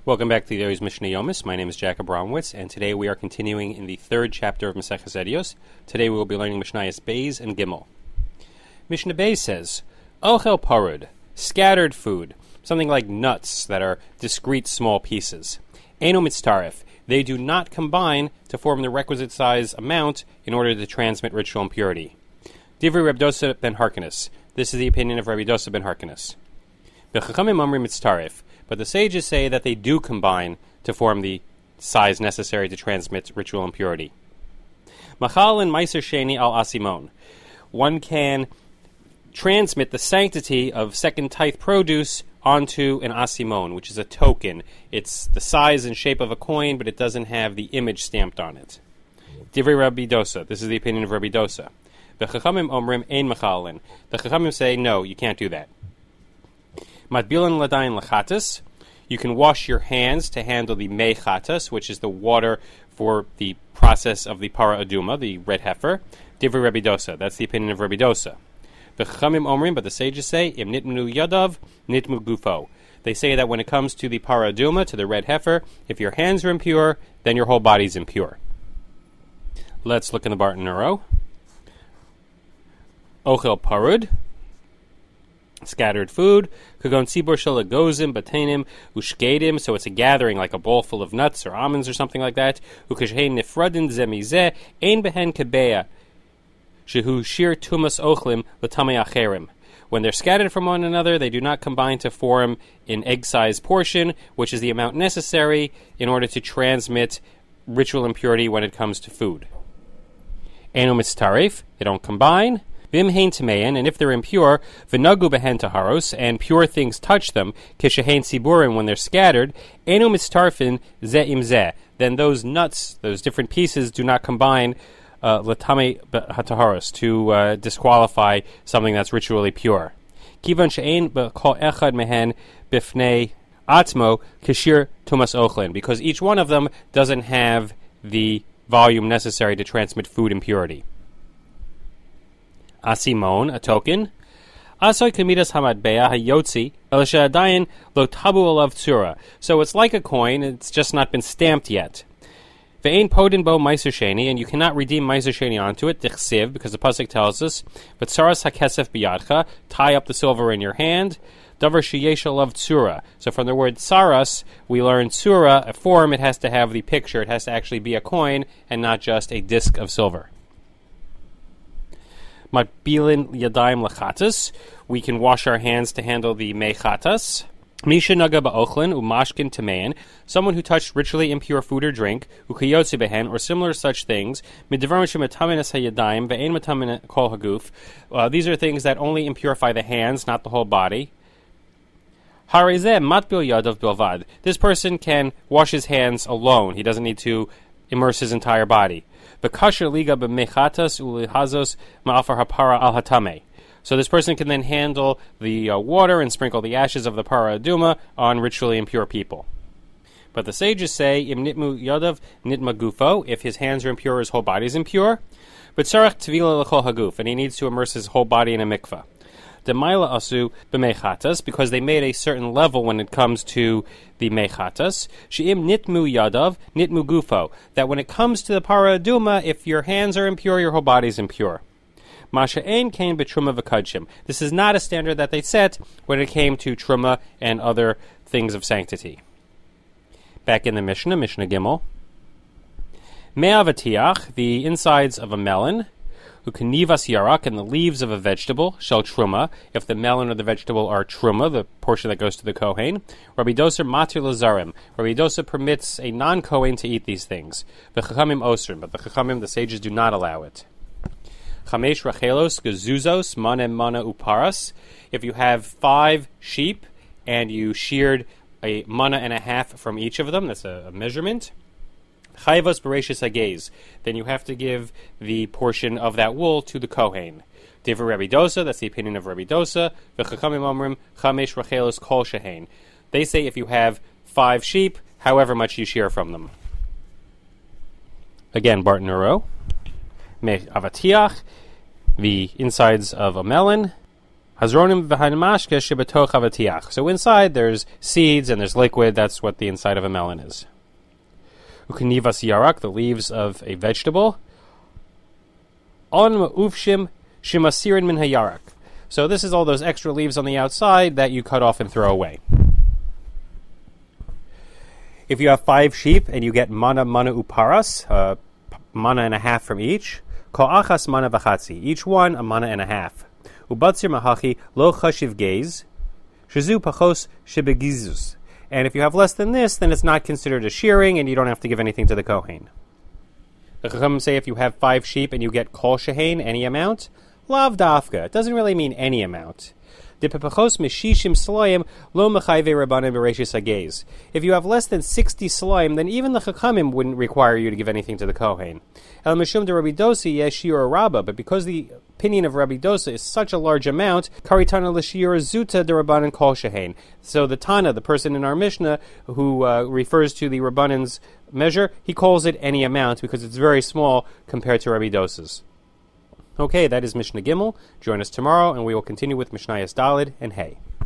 Welcome back to the Oiz Mishnah Yomis. My name is Jacob Bromwitz, and today we are continuing in the third chapter of Maseches Edios. Today we will be learning Mishnayos Beis and Gimel. Mishnah Beis says, Ochel parud, scattered food, something like nuts that are discrete small pieces. Eino mitztaref, they do not combine to form the requisite size amount in order to transmit ritual impurity. Divrei Rabbi Dosa ben Harkinis, this is the opinion of Rabbi Dosa ben Harkinis. V'chachamim amri mitztaref, but the sages say that they do combine to form the size necessary to transmit ritual impurity. Machal and Meiser Sheni al Asimon. One can transmit the sanctity of second tithe produce onto an asimon, which is a token. It's the size and shape of a coin, but it doesn't have the image stamped on it. Divrei Rabbi Dosa. This is the opinion of Rabbi Dosa. V'chachamim omrim ein machalin. The chachamim say, no, you can't do that. Matbilan ladayin lachatas. You can wash your hands to handle the mei chatas, which is the water for the process of the para aduma, the red heifer. Divrei Rabbi Dosa. That's the opinion of Rabbi Dosa. V'chachamim omrim, but the sages say, im nitmnu yadav, nitmu gufo. They say that when it comes to the para aduma, to the red heifer, if your hands are impure, then your whole body's impure. Let's look in the Barton Neuro. Ochel parud, scattered food. Kagon tzibur shel agozim batenim ushkedim. So it's a gathering like a bowl full of nuts or almonds or something like that. Ukashein nifradin zemizeh ein behen kebeya shehu shir tumas ochlim l'tamei acherim. When they're scattered from one another, they do not combine to form an egg-sized portion, which is the amount necessary in order to transmit ritual impurity when it comes to food. Eno mitztaref, they don't combine. Vim hein tamein, and if they're impure, v'nagu behen taharos, and pure things touch them, kishehein siburim, when they're scattered, eno mitztarfin ze im ze, then those nuts, those different pieces, do not combine l'tamei hataharos, to disqualify something that's ritually pure. Kivan she'ein b'kol echad mehen bifnei atmo kashir tumas ochlin, because each one of them doesn't have the volume necessary to transmit food impurity. Asimon, a token. Asoy kamidas hamadbea hayotzi elashadayin lo tabu alav tzura. So it's like a coin, it's just not been stamped yet. Ve'ein podin bo meiser sheni, and you cannot redeem meiser sheni onto it, dichsiv, because the pasuk tells us, but tsaras hakesef biyadcha, tie up the silver in your hand, davar sheyesh alav tzura. So from the word tsaras, we learn tzura, a form, it has to have the picture, it has to actually be a coin, and not just a disc of silver. Matbilin yadayim lachatas. We can wash our hands to handle the mei chatas. Misha naga ba'ochlin umashkin tamein. Someone who touched ritually impure food or drink, ukayotzi behen, or similar such things. Midvarim shematamin es hayadayim ve'ein matamin kol haguf. These are things that only impurify the hands, not the whole body. Harizeh matbil yadav bilvad. This person can wash his hands alone. He doesn't need to immerse his entire body. V'kasher liga b'mechatas ulihazos ma'afar hapara al hatame. So this person can then handle the water and sprinkle the ashes of the para aduma on ritually impure people. But the sages say, im nitmu yadav nitma gufo, if his hands are impure, his whole body is impure. But sarach tvila l'chol haguf, and he needs to immerse his whole body in a mikvah. Demaila asu b'mechatas, because they made a certain level when it comes to the mechatas. She'im nitmu yadav, nitmu gufo, that when it comes to the para aduma, if your hands are impure, your whole body is impure. Masha ein kain b'truma v'kadshim. This is not a standard that they set when it came to truma and other things of sanctity. Back in the Mishnah Gimel. Me'avatiach, the insides of a melon. Ukanivas yarak, and the leaves of a vegetable, shel truma, if the melon or the vegetable are truma, the portion that goes to the kohen. Rabbi Dosa matir lazarim. Rabbi Dosa permits a non-kohen to eat these things. The chachamim osrim, but the chachamim, the sages, do not allow it. Chamesh rachelos gezuzos mana mana uparas. If you have 5 sheep and you sheared a mana and a half from each of them, that's a measurement. Chayvos bereshis hagez, then you have to give the portion of that wool to the kohen. Divrei Rabbi Dosa, that's the opinion of Rabbi Dosa. V'chachamim omrim chamesh rachelos kol shehein. They say if you have 5 sheep, however much you shear from them. Again, Barton Neuro. Me avatiach, the insides of a melon. Hazronim v'hanmashke shebetoch avatiach. So inside there's seeds and there's liquid. That's what the inside of a melon is. Ukenivas yarak, the leaves of a vegetable. On ma'ufshim shemasirin min hayarak. So this is all those extra leaves on the outside that you cut off and throw away. If you have 5 sheep and you get mana uparas, mana and a half from each, kol achas mana v'chatzi, each one a mana and a half. Ubatzir mahachi lo chashiv geiz, shizu pachos shebegizus. And if you have less than this, then it's not considered a shearing, and you don't have to give anything to the kohen. The Chachamim say if you have 5 sheep and you get kol shehain, any amount, lav dafka. It doesn't really mean any amount. If you have less than 60 slayim, then even the Chachamim wouldn't require you to give anything to the Kohen. But because the opinion of Rabbi Dosa is such a large amount, karitana l'shiyur zuta de Rabbanan kol shehain. So the Tana, the person in our Mishnah who refers to the Rabbanan's measure, he calls it any amount because it's very small compared to Rabbi Dosa's. Okay, that is Mishnah Gimel. Join us tomorrow, and we will continue with Mishnayos Daled and Hey.